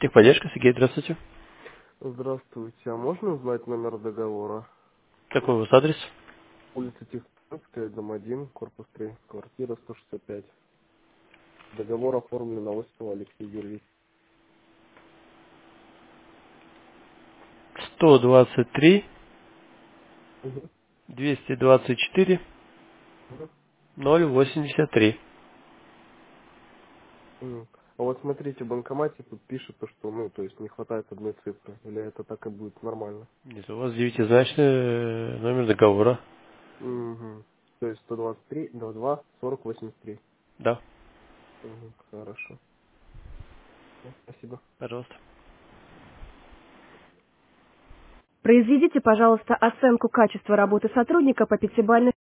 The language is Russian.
Техподдержка, Сергей, здравствуйте. Здравствуйте. А можно узнать номер договора? Какой у вас адрес? Улица Тихоокеанская, дом 1, корпус 3, квартира 165. Договор оформлен на Осипова Алексей Юрьевич. 123 Мгм. 224 Мгм. 083. А вот смотрите, в банкомате тут пишет то, что, то есть не хватает одной цифры. Или это так и будет нормально? Нет, у вас девятизначный номер договора. Угу. То есть 123, 22, 40, 83. Да, Угу. Хорошо. Спасибо. пожалуйста. Произведите, пожалуйста, оценку качества работы сотрудника по пятибалльной